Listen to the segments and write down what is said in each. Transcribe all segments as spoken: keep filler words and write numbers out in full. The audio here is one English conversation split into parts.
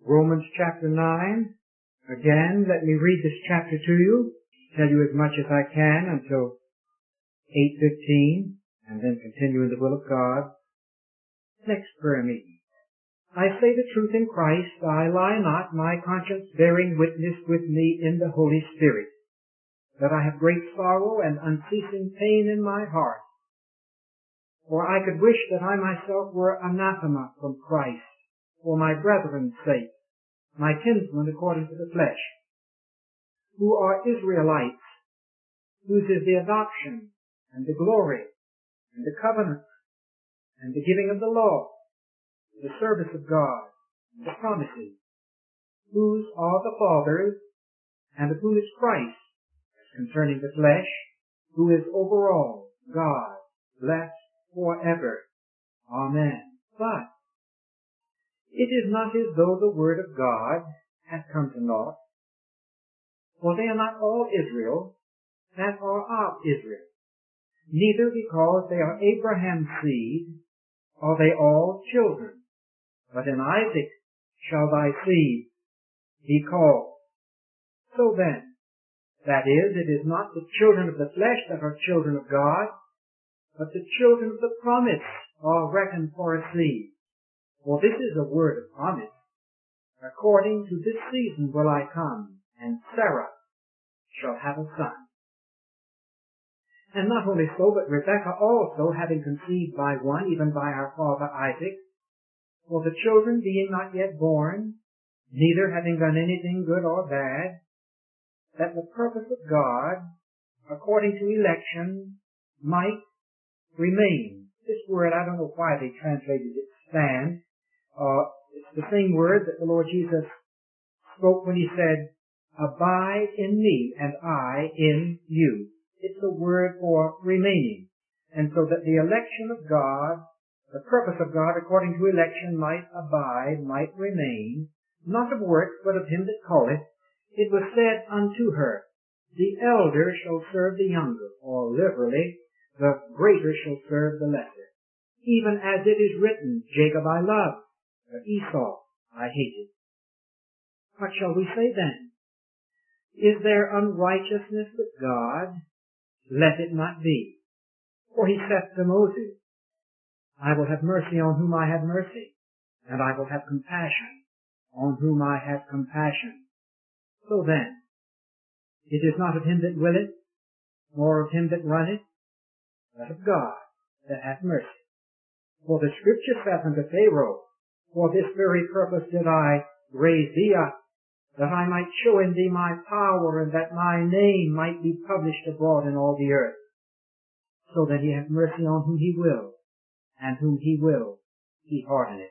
Romans chapter nine. Again, let me read this chapter to you, tell you as much as I can until eight fifteen, and then continue in the will of God. Next prayer meeting. I say the truth in Christ, I lie not, my conscience bearing witness with me in the Holy Spirit, that I have great sorrow and unceasing pain in my heart. For I could wish that I myself were anathema from Christ, for my brethren's sake, my kinsmen according to the flesh, who are Israelites, whose is the adoption, and the glory, and the covenant, and the giving of the law, the service of God, and the promises, whose are the fathers, and of whom is Christ, concerning the flesh, who is over all, God, blessed forever. Amen. But it is not as though the word of God hath come to naught, for they are not all Israel that are of Israel, neither because they are Abraham's seed are they all children, but in Isaac shall thy seed be called. So then, that is, it is not the children of the flesh that are children of God, but the children of the promise are reckoned for a seed. For this is a word of promise. According to this season will I come, and Sarah shall have a son. And not only so, but Rebekah also, having conceived by one, even by our father Isaac, for the children being not yet born, neither having done anything good or bad, that the purpose of God, according to election, might remain. This word, I don't know why they translated it stand. Uh, it's the same word that the Lord Jesus spoke when he said, abide in me and I in you. It's a word for remaining. And so that the election of God, the purpose of God according to election might abide, might remain, not of works, but of him that calleth, it was said unto her, the elder shall serve the younger, or literally, the greater shall serve the lesser. Even as it is written, Jacob I loved, but Esau I hated. What shall we say then? Is there unrighteousness with God? Let it not be. For he saith to Moses, I will have mercy on whom I have mercy, and I will have compassion on whom I have compassion. So then, it is not of him that willeth, nor of him that runneth, but of God that hath mercy. For the scripture saith unto Pharaoh, for this very purpose did I raise thee up, that I might show in thee my power, and that my name might be published abroad in all the earth. So that he hath mercy on whom he will, and whom he will, he hardeneth.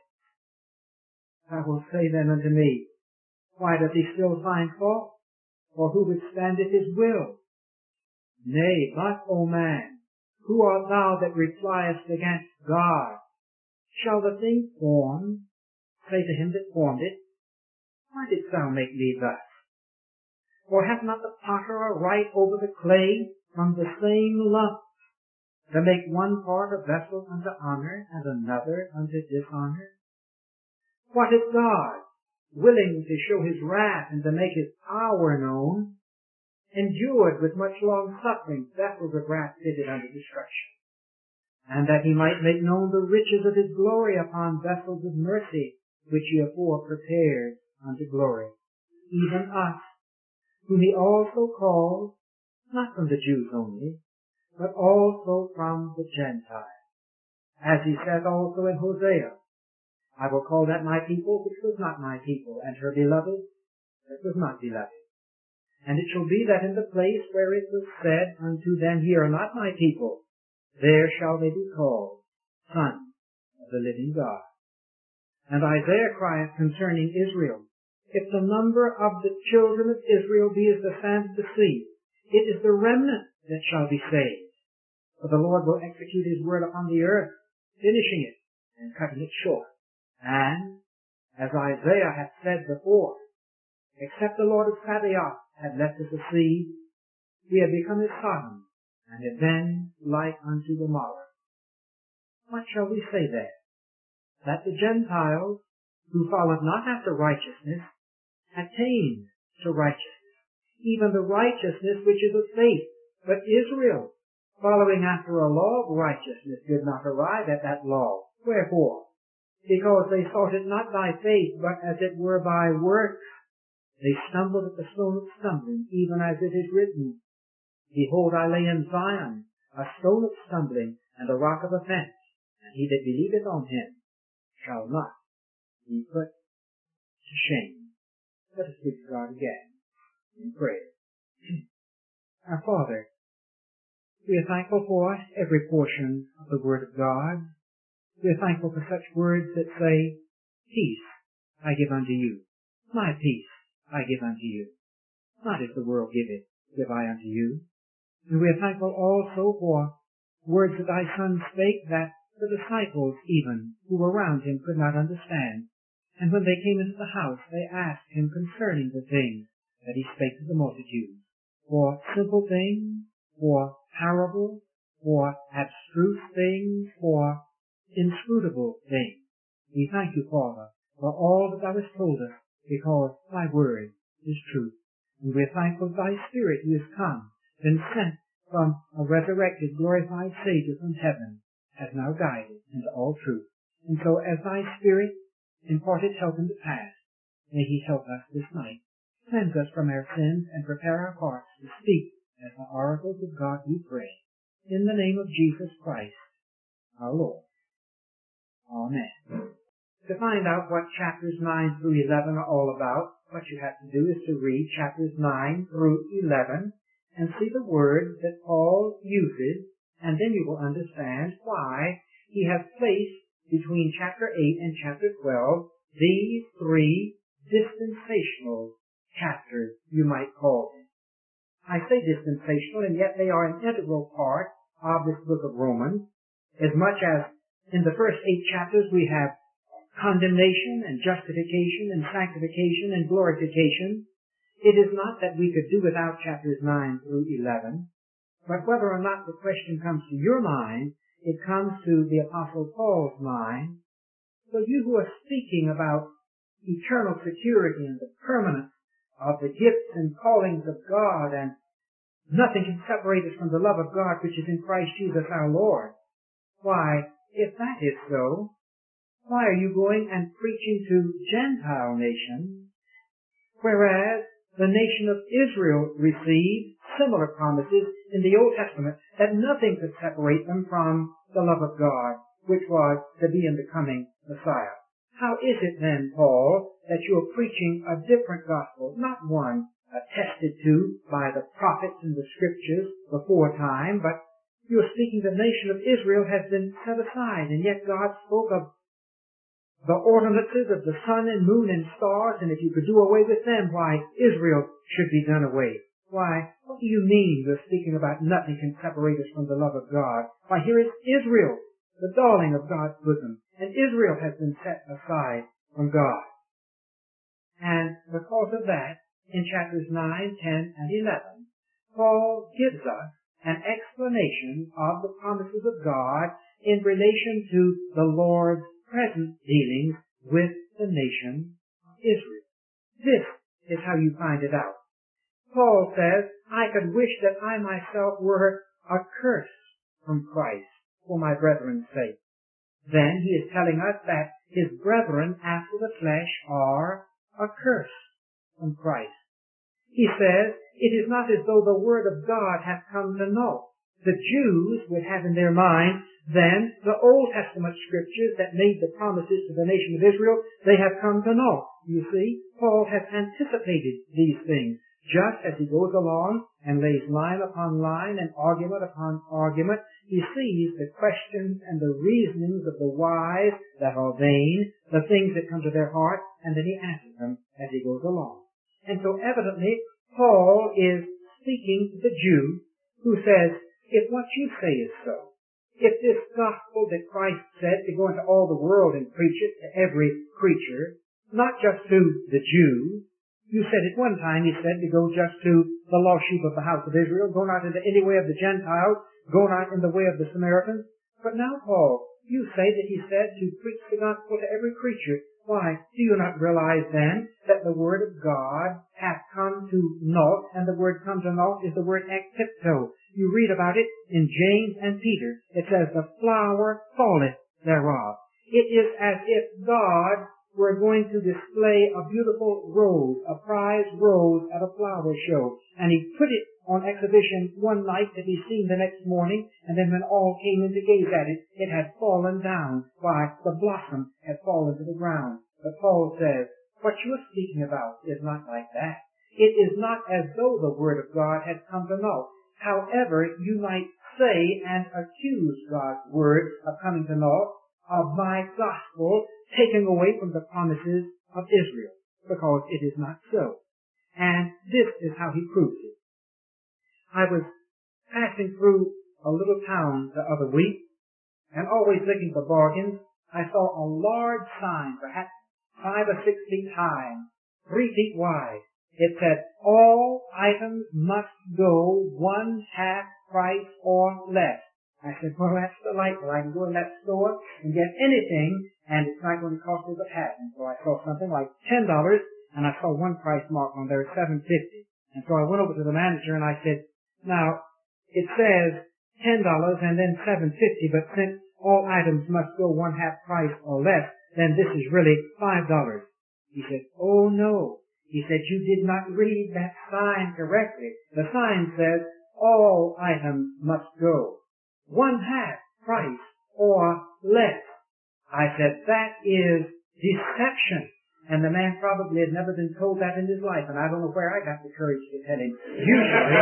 I will say then unto me, why doth he still find fault? For who withstandeth his will? Nay, but, O man, who art thou that repliest against God? Shall the thing formed say to him that formed it, why didst thou make me thus? For hath not the potter a right over the clay from the same lump to make one part a vessel unto honor and another unto dishonor? What if God, willing to show his wrath and to make his power known, endured with much long suffering vessels of wrath fitted unto destruction, and that he might make known the riches of his glory upon vessels of mercy, which he afore prepared unto glory, even us, whom he also called, not from the Jews only, but also from the Gentiles. As he saith also in Hosea, I will call that my people which was not my people, and her beloved that was not beloved. And it shall be that in the place where it was said unto them, ye are not my people, there shall they be called sons of the living God. And Isaiah crieth concerning Israel, if the number of the children of Israel be as the sand of the sea, it is the remnant that shall be saved. For the Lord will execute his word upon the earth, finishing it and cutting it short. And, as Isaiah hath said before, except the Lord of Sabaoth had left us a seed, we have become as Sodom, and have been like unto Gomorrah. What shall we say then? That the Gentiles, who followed not after righteousness, attained to righteousness, even the righteousness which is of faith. But Israel, following after a law of righteousness, did not arrive at that law. Wherefore? Because they sought it not by faith, but as it were by works. They stumbled at the stone of stumbling, even as it is written, Behold, I lay in Zion a stone of stumbling, and a rock of offense, and he that believeth on him shall not be put to shame. Let us speak to God again in prayer. Our Father, we are thankful for every portion of the Word of God. We are thankful for such words that say, Peace I give unto you. My peace I give unto you. Not as the world giveth, give I unto you. And we are thankful also for words that thy Son spake that the disciples even who were around him could not understand. And when they came into the house, they asked him concerning the things that he spake to the multitudes. For simple things, for parables, for abstruse things, for inscrutable things. We thank you, Father, for all that thou hast told us, because thy word is truth. And we are thankful for thy Spirit who has come, been sent from a resurrected, glorified Savior from heaven, has now guided into all truth. And so as thy Spirit imparted help in the past, may he help us this night. Cleanse us from our sins and prepare our hearts to speak as the oracles of God we pray. In the name of Jesus Christ, our Lord. Amen. To find out what chapters nine through eleven are all about, what you have to do is to read chapters nine through eleven and see the words that Paul uses, and then you will understand why he has placed between chapter eight and chapter twelve these three dispensational chapters, you might call them. I say dispensational, and yet they are an integral part of this book of Romans, as much as in the first eight chapters we have condemnation and justification and sanctification and glorification. It is not that we could do without chapters nine through eleven, but whether or not the question comes to your mind, it comes to the Apostle Paul's mind. So you who are speaking about eternal security and the permanence of the gifts and callings of God, and nothing can separate us from the love of God which is in Christ Jesus our Lord. Why, if that is so, why are you going and preaching to Gentile nations, whereas the nation of Israel received similar promises in the Old Testament that nothing could separate them from the love of God, which was to be in the coming Messiah? How is it then, Paul, that you are preaching a different gospel, not one attested to by the prophets and the scriptures before time, but you are speaking the nation of Israel has been set aside, and yet God spoke of the ordinances of the sun and moon and stars, and if you could do away with them, why, Israel should be done away. Why, what do you mean you're speaking about nothing can separate us from the love of God? Why, here is Israel, the darling of God's bosom, and Israel has been set aside from God. And because of that, in chapters nine, ten, and eleven, Paul gives us an explanation of the promises of God in relation to the Lord's present dealings with the nation of Israel. This is how you find it out. Paul says, I could wish that I myself were accursed from Christ for my brethren's sake. Then he is telling us that his brethren after the flesh are accursed from Christ. He says, it is not as though the word of God hath come to naught. The Jews would have in their mind then the Old Testament scriptures that made the promises to the nation of Israel, they have come to naught. You see, Paul has anticipated these things, just as he goes along and lays line upon line and argument upon argument. He sees the questions and the reasonings of the wise that are vain, the things that come to their heart, and then he answers them as he goes along. And so evidently, Paul is speaking to the Jew who says, if what you say is so, if this gospel that Christ said to go into all the world and preach it to every creature, not just to the Jews, you said at one time, he said, to go just to the lost sheep of the house of Israel, go not into any way of the Gentiles, go not in the way of the Samaritans. But now, Paul, you say that he said to preach the gospel to every creature. Why, do you not realize then that the word of God hath come to naught, and the word come to naught is the word ektypto. You read about it in James and Peter. It says, the flower falleth thereof. It is as if God were going to display a beautiful rose, a prize rose at a flower show, and he put it on exhibition one night to be seen the next morning, and then when all came in to gaze at it, it had fallen down. Why, the blossom had fallen to the ground. But Paul says, what you are speaking about is not like that. It is not as though the word of God had come to naught. However, you might say and accuse God's word of coming to naught, of my gospel taking away from the promises of Israel, because it is not so. And this is how he proves it. I was passing through a little town the other week, and always looking for bargains, I saw a large sign, perhaps five or six feet high, three feet wide. It said, all items must go one half price or less. I said, well, that's delightful. I can go in that store and get anything, and it's not going to cost me but half. And so I saw something like ten dollars, and I saw one price mark on there, seven fifty. And so I went over to the manager and I said, now, it says ten dollars and then seven fifty, but since all items must go one half price or less, then this is really five dollars. He said, oh no. He said, you did not read that sign correctly. The sign says all items must go one half price or less. I said, that is deception. And the man probably had never been told that in his life, and I don't know where I got the courage to tell him. Usually,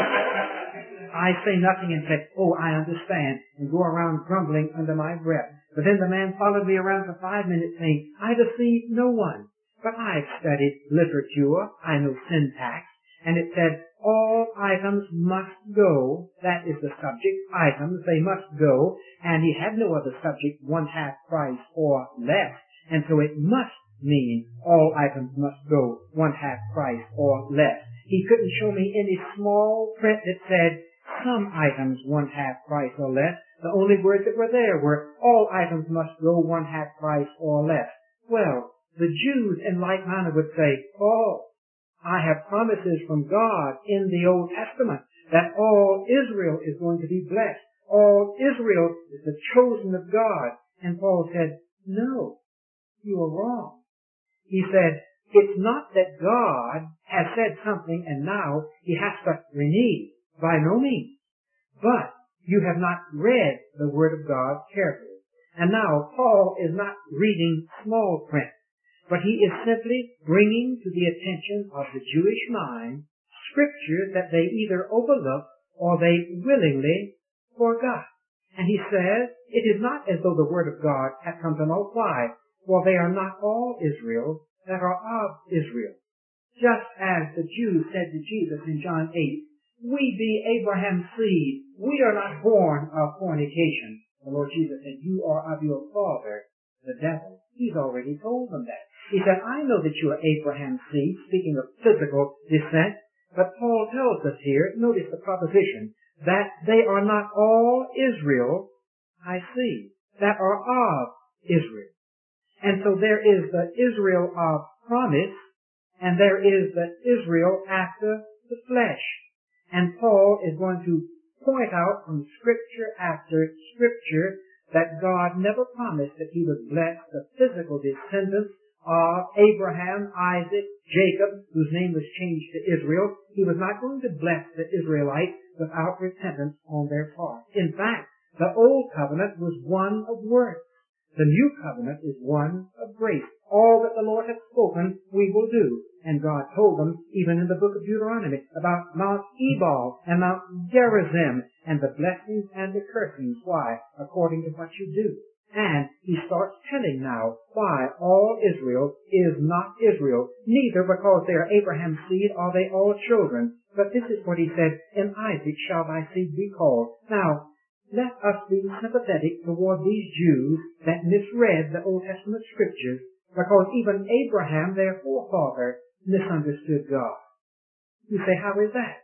I say nothing and say, oh, I understand, and go around grumbling under my breath. But then the man followed me around for five minutes saying, I deceive no one. But I've studied literature, I know syntax, and it said, all items must go. That is the subject. Items, they must go. And he had no other subject, one half price or less. And so it must mean all items must go one half price or less. He couldn't show me any small print that said some items one half price or less. The only words that were there were all items must go one half price or less. Well, the Jews in like manner would say, oh, I have promises from God in the Old Testament that all Israel is going to be blessed. All Israel is the chosen of God. And Paul said, no, you are wrong. He said, it's not that God has said something and now he has to renege. By no means. But you have not read the Word of God carefully. And now Paul is not reading small print, but he is simply bringing to the attention of the Jewish mind scriptures that they either overlooked or they willingly forgot. And he says, it is not as though the Word of God hath come to no fly. Well, they are not all Israel that are of Israel. Just as the Jews said to Jesus in John eight, we be Abraham's seed. We are not born of fornication. The Lord Jesus said, you are of your father, the devil. He's already told them that. He said, I know that you are Abraham's seed, speaking of physical descent. But Paul tells us here, notice the proposition, that they are not all Israel, I see, that are of Israel. And so there is the Israel of promise, and there is the Israel after the flesh. And Paul is going to point out from scripture after scripture that God never promised that he would bless the physical descendants of Abraham, Isaac, Jacob, whose name was changed to Israel. He was not going to bless the Israelites without repentance on their part. In fact, the old covenant was one of works. The new covenant is one of grace. All that the Lord hath spoken, we will do. And God told them, even in the book of Deuteronomy, about Mount Ebal and Mount Gerizim and the blessings and the cursings. Why? According to what you do. And he starts telling now why all Israel is not Israel, neither because they are Abraham's seed are they all children. But this is what he said, in Isaac shall thy seed be called. Now, let us be sympathetic toward these Jews that misread the Old Testament scriptures, because even Abraham, their forefather, misunderstood God. You say, how is that?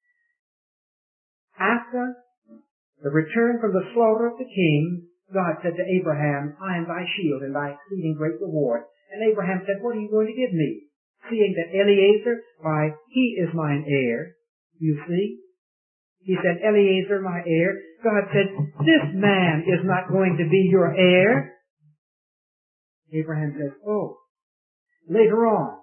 After the return from the slaughter of the kings, God said to Abraham, I am thy shield and thy exceeding great reward. And Abraham said, what are you going to give me? Seeing that Eliezer, why, he is mine heir. You see? He said, Eliezer, my heir. God said, this man is not going to be your heir. Abraham says, oh. Later on,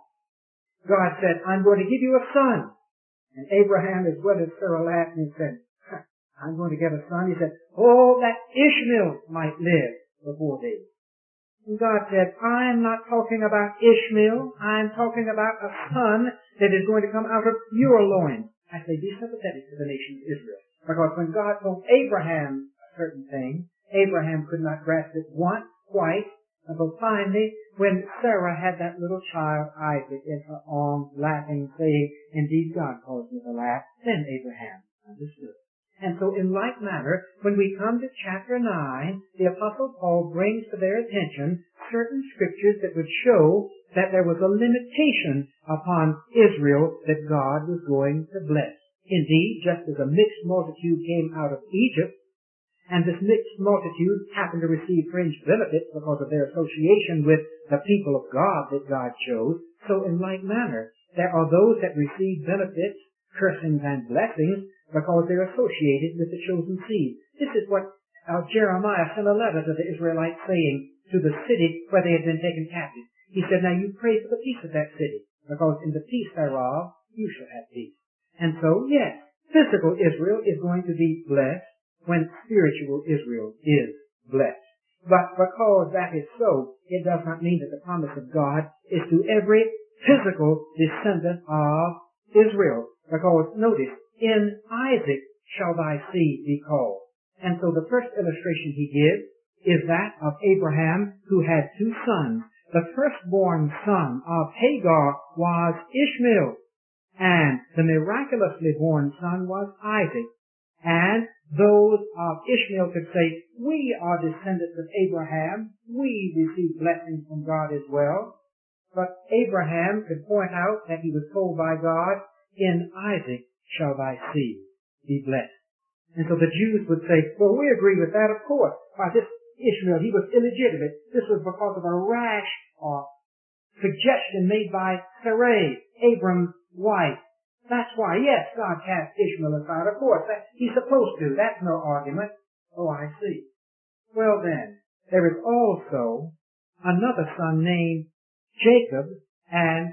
God said, I'm going to give you a son. And Abraham, as well as Sarah, laughed and said, I'm going to get a son. He said, oh, that Ishmael might live before thee. And God said, I'm not talking about Ishmael. I'm talking about a son that is going to come out of your loins. I say, be sympathetic to the nation of Israel. Because when God told Abraham a certain thing, Abraham could not grasp it once, twice, until finally, when Sarah had that little child, Isaac, in her arms, laughing, saying, indeed God caused me to laugh, then Abraham understood. And so in like manner, when we come to chapter nine, the Apostle Paul brings to their attention certain scriptures that would show that there was a limitation upon Israel that God was going to bless. Indeed, just as a mixed multitude came out of Egypt, and this mixed multitude happened to receive fringe benefits because of their association with the people of God that God chose, so in like manner, there are those that receive benefits, cursings, and blessings because they're associated with the chosen seed. This is what uh, Jeremiah sent a letter to the Israelites saying to the city where they had been taken captive. He said, now you pray for the peace of that city, because in the peace thereof you shall have peace. And so, yes, physical Israel is going to be blessed when spiritual Israel is blessed. But because that is so, it does not mean that the promise of God is to every physical descendant of Israel. Because notice, in Isaac shall thy seed be called. And so the first illustration he gives is that of Abraham, who had two sons. The firstborn son of Hagar was Ishmael, and the miraculously born son was Isaac. And those of Ishmael could say, we are descendants of Abraham. We receive blessings from God as well. But Abraham could point out that he was told by God, in Isaac shall thy seed be blessed. And so the Jews would say, well, we agree with that, of course. Why, this Ishmael, he was illegitimate. This was because of a rash or suggestion made by Sarai, Abram's wife. That's why, yes, God cast Ishmael aside. Of course, that, he's supposed to. That's no argument. Oh, I see. Well then, there is also another son named Jacob and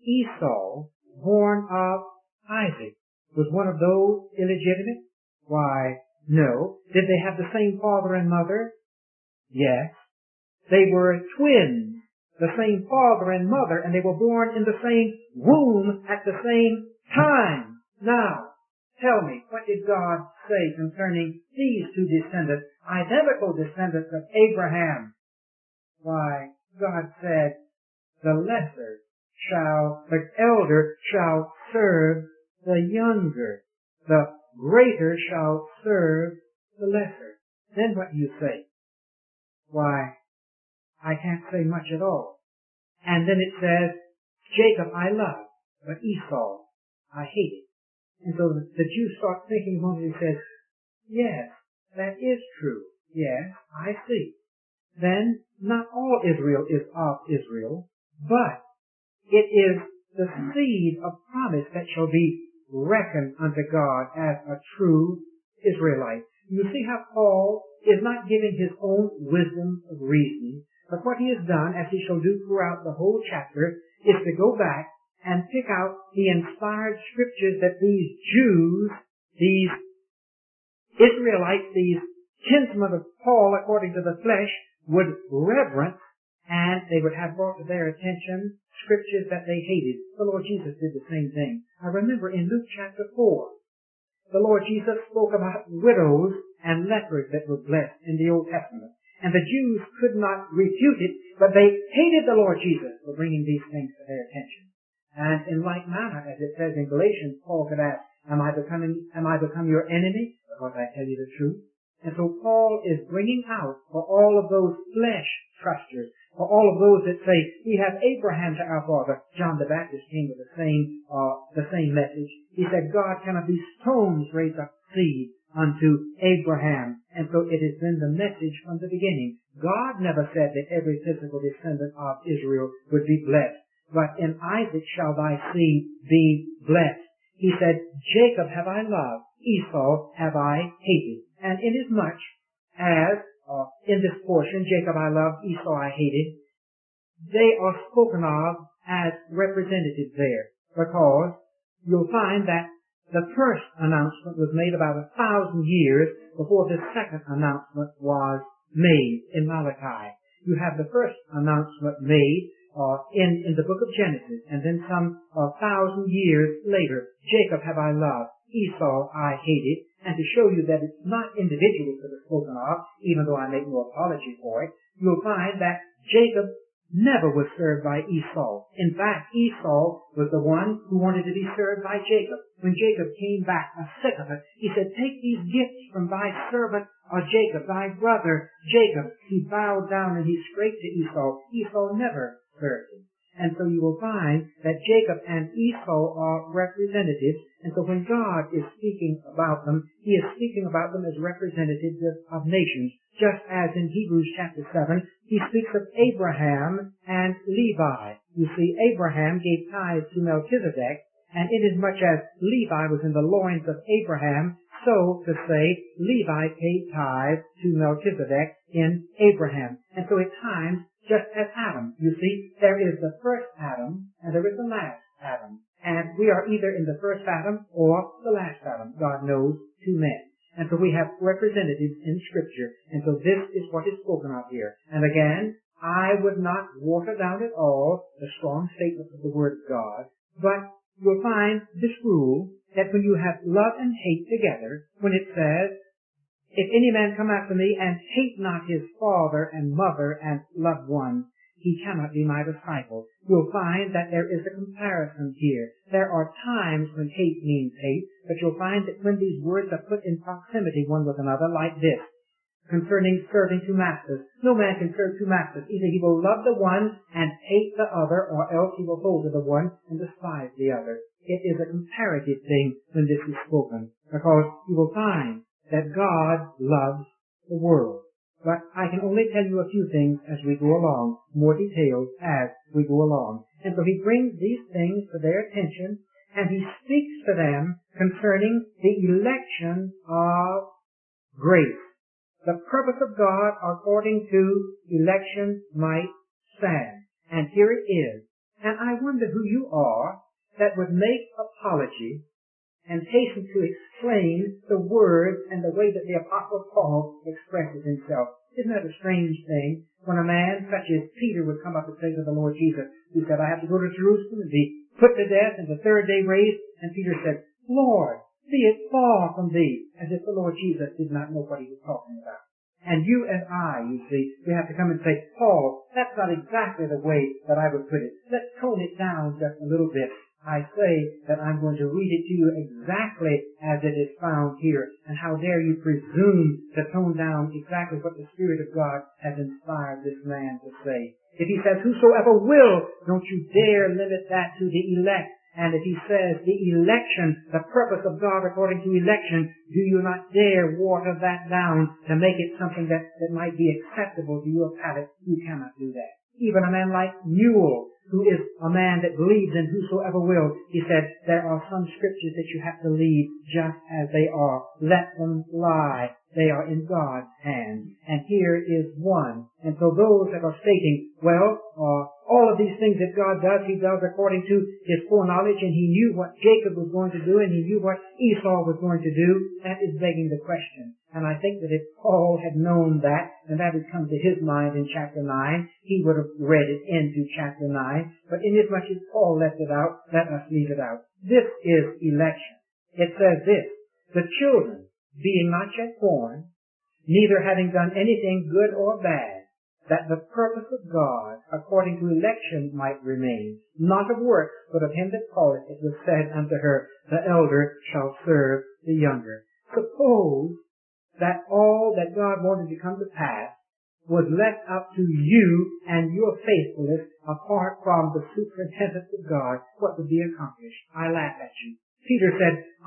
Esau, born of Isaac. Was one of those illegitimate? Why, no. Did they have the same father and mother? Yes. They were twins, the same father and mother, and they were born in the same womb at the same time. Now, tell me, what did God say concerning these two descendants, identical descendants of Abraham? Why, God said, the lesser shall, the elder shall serve the younger. The greater shall serve the lesser. Then what do you say? Why, I can't say much at all. And then it says, Jacob I love, but Esau I hated. And so the, the Jews start thinking a moment and says, yes, that is true. Yes, I see. Then not all Israel is of Israel, but it is the seed of promise that shall be reckoned unto God as a true Israelite. You see how Paul is not giving his own wisdom of reasoning, but what he has done, as he shall do throughout the whole chapter, is to go back and pick out the inspired scriptures that these Jews, these Israelites, these kinsmen of Paul according to the flesh, would reverence, and they would have brought to their attention scriptures that they hated. The Lord Jesus did the same thing. I remember in Luke chapter four, the Lord Jesus spoke about widows and lepers that were blessed in the Old Testament. And the Jews could not refute it, but they hated the Lord Jesus for bringing these things to their attention. And in like manner, as it says in Galatians, Paul could ask, am I becoming, am I become your enemy? Because I tell you the truth. And so Paul is bringing out for all of those flesh trusters, for all of those that say, we have Abraham to our father. John the Baptist came with the same, uh, the same message. He said, God cannot these stones raise up seed unto Abraham. And so it has been the message from the beginning. God never said that every physical descendant of Israel would be blessed, but in Isaac shall thy seed be blessed. He said, Jacob have I loved, Esau have I hated. And inasmuch as uh, in this portion, Jacob I loved, Esau I hated, they are spoken of as representatives there, because you'll find that the first announcement was made about a thousand years before the second announcement was made in Malachi. You have the first announcement made uh, in, in the book of Genesis, and then some uh, thousand years later, Jacob have I loved, Esau I hated. And to show you that it's not individuals that are spoken of, even though I make no apology for it, you'll find that Jacob never was served by Esau. In fact, Esau was the one who wanted to be served by Jacob. When Jacob came back a sick of it, he said, take these gifts from thy servant or Jacob, thy brother Jacob. He bowed down and he scraped to Esau. Esau never served him. And so you will find that Jacob and Esau are representatives. And so when God is speaking about them, He is speaking about them as representatives of, of nations. Just as in Hebrews chapter seven, He speaks of Abraham and Levi. You see, Abraham gave tithes to Melchizedek, and inasmuch as Levi was in the loins of Abraham, so to say, Levi paid tithes to Melchizedek in Abraham. And so at times, just as Adam, you see, there is the first Adam and there is the last Adam. And we are either in the first Adam or the last Adam. God knows two men. And so we have representatives in Scripture. And so this is what is spoken of here. And again, I would not water down at all the strong statement of the Word of God, but you'll find this rule that when you have love and hate together, when it says, if any man come after me and hate not his father and mother and loved ones, he cannot be my disciple. You'll find that there is a comparison here. There are times when hate means hate, but you'll find that when these words are put in proximity one with another, like this, concerning serving two masters, no man can serve two masters. Either he will love the one and hate the other, or else he will hold to the one and despise the other. It is a comparative thing when this is spoken, because you will find that God loves the world. But I can only tell you a few things as we go along, more details as we go along. And so He brings these things to their attention, and He speaks to them concerning the election of grace. The purpose of God according to election might stand. And here it is. And I wonder who you are that would make apology and hasten to explain the words and the way that the Apostle Paul expresses himself. Isn't that a strange thing? When a man such as Peter would come up and say to the Lord Jesus, who said, I have to go to Jerusalem and be put to death and the third day raised, and Peter said, Lord, be it far from thee, as if the Lord Jesus did not know what he was talking about. And you and I, you see, we have to come and say, Paul, that's not exactly the way that I would put it. Let's tone it down just a little bit. I say that I'm going to read it to you exactly as it is found here. And how dare you presume to tone down exactly what the Spirit of God has inspired this man to say. If he says, whosoever will, don't you dare limit that to the elect. And if he says the election, the purpose of God according to election, do you not dare water that down to make it something that, that might be acceptable to your palate. You cannot do that. Even a man like Newell, who is a man that believes in whosoever will, he said, there are some scriptures that you have to leave just as they are. Let them lie. They are in God's hands. And here is one. And so those that are stating, well, uh, all of these things that God does, He does according to His foreknowledge, and He knew what Jacob was going to do, and He knew what Esau was going to do, that is begging the question. And I think that if Paul had known that, and that had come to his mind in chapter nine, he would have read it into chapter nine. But inasmuch as Paul left it out, let us leave it out. This is election. It says this, the children, being not yet born, neither having done anything good or bad, that the purpose of God, according to election, might remain, not of works, but of him that calleth, it was said unto her, the elder shall serve the younger. Suppose that all that God wanted to come to pass was left up to you and your faithfulness apart from the superintendence of God, what would be accomplished? I laugh at you. Peter said,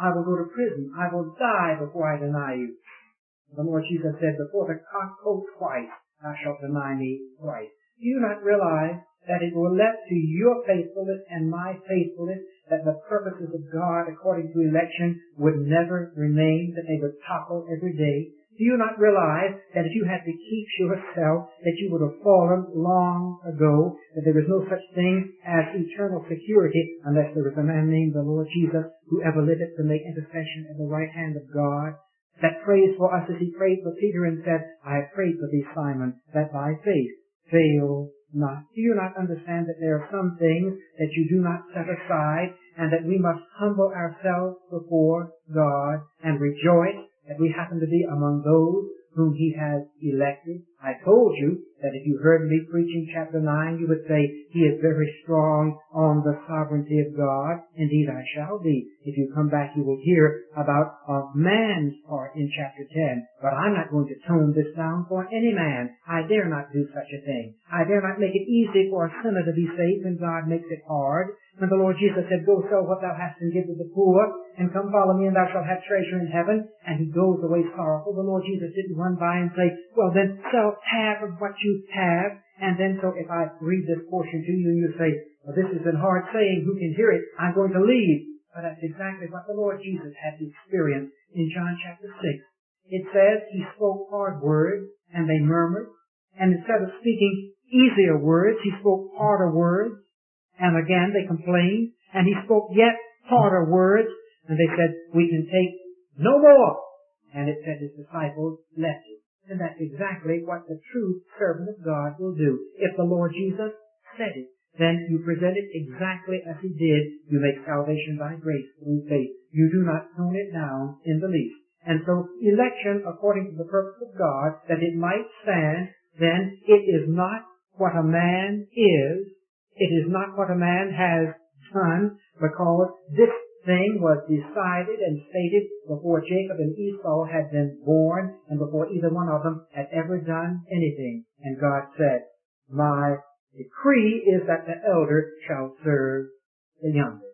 I will go to prison. I will die before I deny you. The Lord Jesus said, before the cock crows twice, thou shalt deny me thrice. Do you not realize that it will left to your faithfulness and my faithfulness that the purposes of God according to election would never remain, that they would topple every day? Do you not realize that if you had to keep yourself, that you would have fallen long ago, that there is no such thing as eternal security unless there is a man named the Lord Jesus who ever liveth to make intercession at the right hand of God, that prays for us as he prayed for Peter and said, I have prayed for thee, Simon, that thy faith fail not. Do you not understand that there are some things that you do not set aside and that we must humble ourselves before God and rejoice that we happen to be among those whom he has elected? I told you that if you heard me preaching chapter nine, you would say, he is very strong on the sovereignty of God. Indeed, I shall be. If you come back, you will hear about a man's part in chapter ten. But I'm not going to tone this down for any man. I dare not do such a thing. I dare not make it easy for a sinner to be saved when God makes it hard. When the Lord Jesus said, go sell what thou hast and give to the poor, and come follow me, and thou shalt have treasure in heaven, and he goes away sorrowful. The Lord Jesus didn't run by and say, well then, sell half of what you have, and then so if I read this portion to you and you say, well, this is a hard saying, who can hear it? I'm going to leave. But that's exactly what the Lord Jesus had to experience in John chapter six. It says he spoke hard words, and they murmured, and instead of speaking easier words, he spoke harder words, and again they complained, and he spoke yet harder words, and they said, we can take no more. And it said his disciples left it. And that's exactly what the true servant of God will do. If the Lord Jesus said it, then you present it exactly as he did. You make salvation by grace through faith. You do not tone it down in the least. And so election, according to the purpose of God, that it might stand, then it is not what a man is. It is not what a man has done, because this thing was decided and stated before Jacob and Esau had been born and before either one of them had ever done anything. And God said, my decree is that the elder shall serve the younger.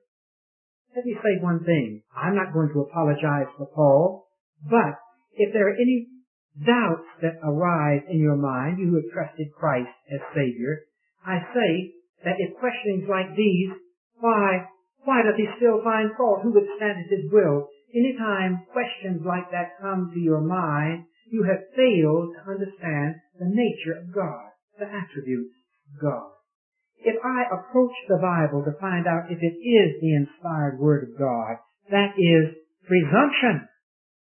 Let me say one thing. I'm not going to apologize for Paul, but if there are any doubts that arise in your mind, you who have trusted Christ as Savior, I say that if questionings like these, why Why does he still find fault? Who withstandeth his will? Anytime questions like that come to your mind, you have failed to understand the nature of God, the attributes of God. If I approach the Bible to find out if it is the inspired Word of God, that is presumption.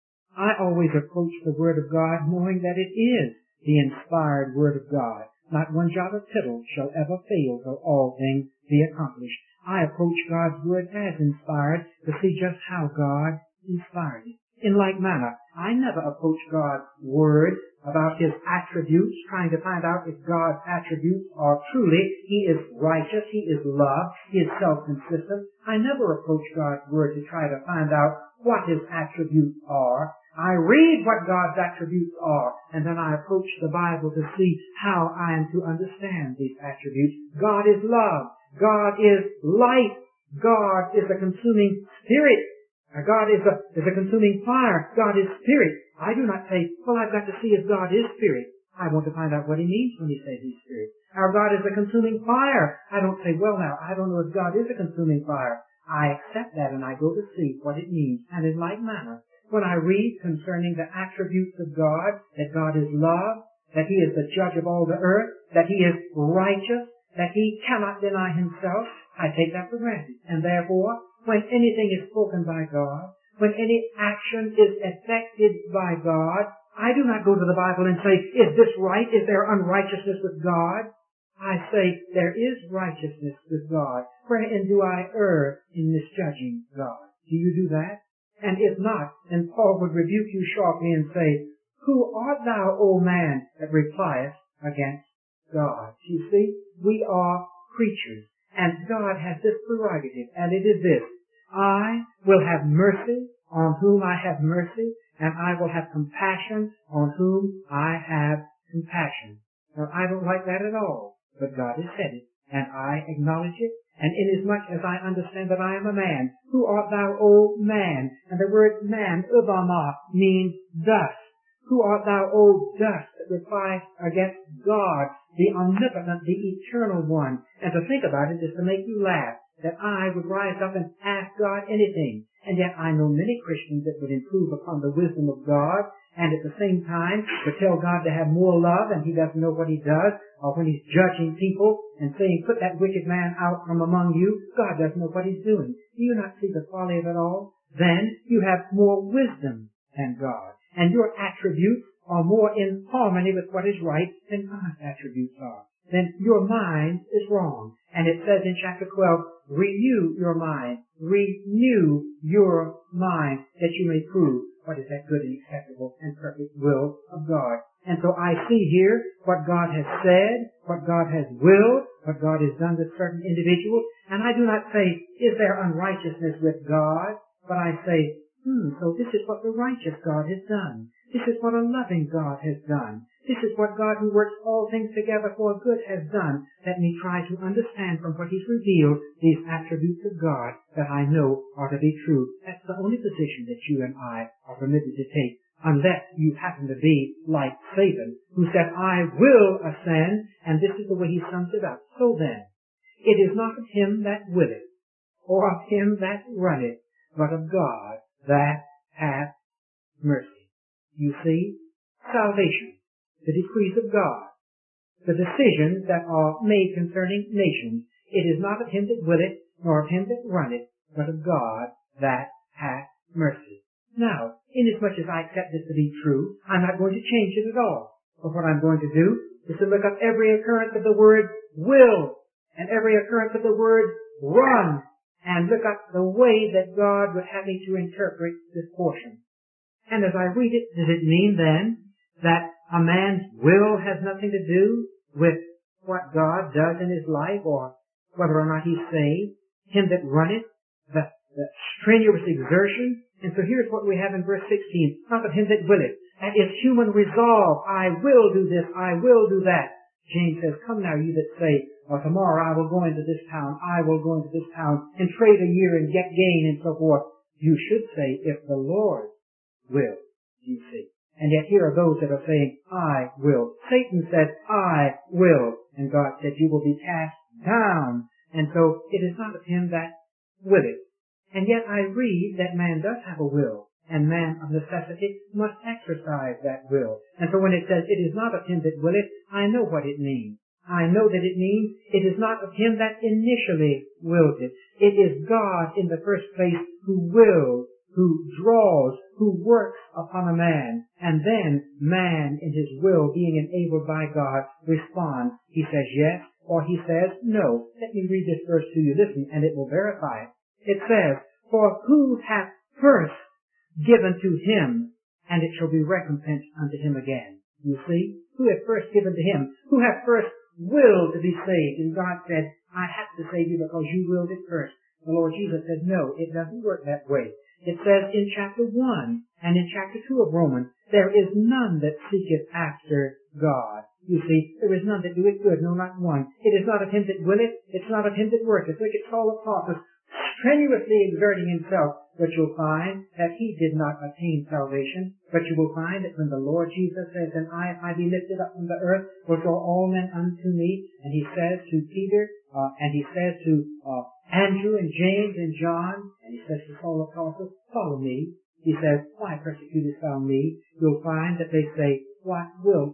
I always approach the Word of God knowing that it is the inspired Word of God. Not one jot or tittle shall ever fail till all things be accomplished. I approach God's Word as inspired to see just how God inspired it. In like manner, I never approach God's Word about His attributes, trying to find out if God's attributes are truly, He is righteous, He is love, He is self-consistent. I never approach God's Word to try to find out what His attributes are. I read what God's attributes are, and then I approach the Bible to see how I am to understand these attributes. God is love. God is light. God is a consuming spirit. God is a, is a consuming fire. God is spirit. I do not say, well, I've got to see if God is spirit. I want to find out what He means when He says He's spirit. Our God is a consuming fire. I don't say, well, now, I don't know if God is a consuming fire. I accept that and I go to see what it means. And in like manner, when I read concerning the attributes of God, that God is love, that He is the judge of all the earth, that He is righteous, that He cannot deny Himself, I take that for granted. And therefore, when anything is spoken by God, when any action is effected by God, I do not go to the Bible and say, is this right? Is there unrighteousness with God? I say, there is righteousness with God. Wherein do I err in misjudging God? Do you do that? And if not, then Paul would rebuke you sharply and say, who art thou, O man, that repliest against God? You see, we are creatures, and God has this prerogative, and it is this: I will have mercy on whom I have mercy, and I will have compassion on whom I have compassion. Now, I don't like that at all, but God has said it, and I acknowledge it, And inasmuch as I understand that I am a man, who art thou, O man? And the word man, ubama, means dust. Who art thou, O dust, that replies against God, the omnipotent, the eternal one? And to think about it is to make you laugh, that I would rise up and ask God anything. And yet I know many Christians that would improve upon the wisdom of God, and at the same time would tell God to have more love, and he doesn't know what he does, or when he's judging people and saying, put that wicked man out from among you, God doesn't know what he's doing. Do you not see the folly of it all? Then you have more wisdom than God, and your attributes are more in harmony with what is right than God's attributes are. Then your mind is wrong. And it says in chapter twelve, renew your mind, renew your mind, that you may prove what is that good and acceptable and perfect will of God. And so I see here what God has said, what God has willed, what God has done with certain individuals. And I do not say, is there unrighteousness with God? But I say, hmm, so this is what the righteous God has done. This is what a loving God has done. This is what God who works all things together for good has done. Let me try to understand from what he's revealed these attributes of God that I know are to be true. That's the only position that you and I are permitted to take, unless you happen to be like Satan, who said, I will ascend, and this is the way he sums it up. So then, it is not of him that willeth, or of him that runneth, but of God that hath mercy. You see, salvation, the decrees of God, the decisions that are made concerning nations, it is not of him that willeth, nor of him that runneth, but of God that hath mercy. Now, inasmuch as I accept this to be true, I'm not going to change it at all. But what I'm going to do is to look up every occurrence of the word will, and every occurrence of the word run, and look up the way that God would have me to interpret this portion. And as I read it, does it mean then that a man's will has nothing to do with what God does in his life, or whether or not he's saved? Him that runneth, the, the strenuous exertion. And so here's what we have in verse sixteen. Not of him that willeth. That is human resolve. I will do this. I will do that. James says, come now, you that say, well, tomorrow I will go into this town. I will go into this town and trade a year and get gain and so forth. You should say, if the Lord will, you see. And yet here are those that are saying, I will. Satan said, I will. And God said, you will be cast down. And so it is not of him that willeth. And yet I read that man does have a will, and man of necessity must exercise that will. And so when it says, it is not of him that willeth, I know what it means. I know that it means it is not of him that initially willed it. It is God in the first place who wills, who draws, who works upon a man, and then man in his will, being enabled by God, responds. He says yes, or he says no. Let me read this verse to you. Listen, and it will verify it. It says, for who hath first given to him, and it shall be recompensed unto him again. You see? Who hath first given to him? Who hath first willed to be saved? And God said, I have to save you because you willed it first. The Lord Jesus said, no, it doesn't work that way. It says in chapter one and in chapter two of Romans, there is none that seeketh after God. You see, there is none that doeth good, no, not one. It is not of him that willeth, it's not of him that worketh. Look at Saul of Tarsus, strenuously exerting himself, but you'll find that he did not attain salvation. But you will find that when the Lord Jesus says, and I, if I be lifted up from the earth, will draw all men unto me, and he says to Peter, uh, and he says to uh, Andrew and James and John, and he says to Saul of Tarsus, follow me. He says, why persecutest thou me? You'll find that they say, what wilt